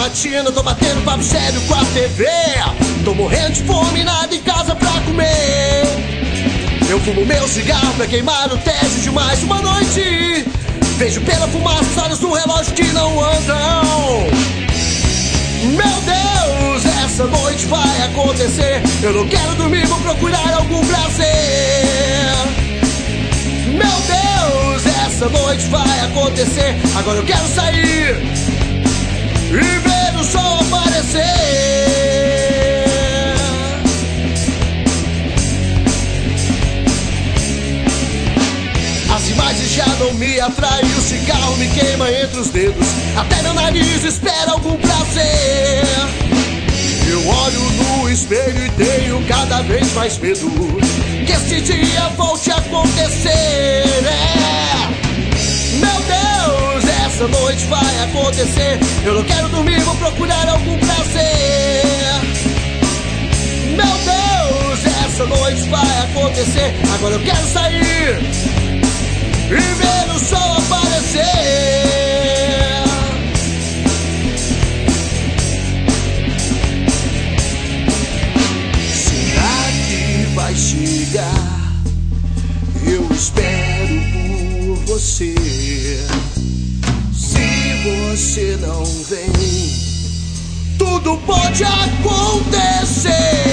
rotina, tô batendo papo sério com a TV. Tô morrendo de fome, nada em casa pra comer. Eu fumo meu cigarro pra queimar o tédio de mais uma noite. Vejo pela fumaça os olhos do relógio que não andam. Meu Deus, essa noite vai acontecer. Eu não quero dormir, vou procurar algum prazer. Meu Deus, essa noite vai acontecer. Agora eu quero sair e ver o sol aparecer. As imagens já não me atraem, o cigarro me queima entre os dedos. Até meu nariz espera algum prazer. Eu olho no espelho e tenho cada vez mais medo que esse dia volte a acontecer. Meu Deus, essa noite vai acontecer. Eu não quero dormir, vou procurar algum prazer. Meu Deus, essa noite vai acontecer. Agora eu quero sair e ver o sol aparecer. Será que vai chegar? Eu espero por você. Se você não vem, tudo pode acontecer.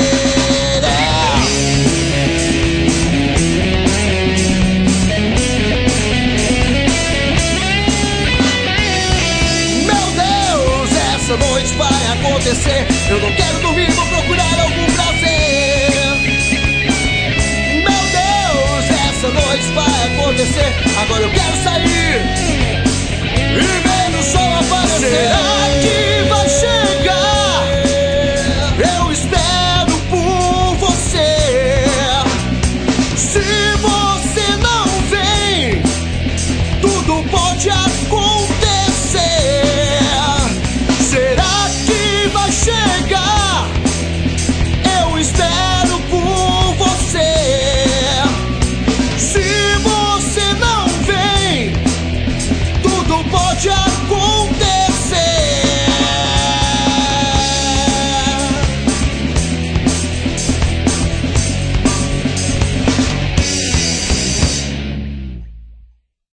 Essa noite vai acontecer. Eu não quero dormir, vou procurar algum prazer. Meu Deus, essa noite vai acontecer. Agora eu quero sair e ver o sol aparecer. Será que vai chegar? Eu espero por você. Se você não vem, tudo pode acontecer.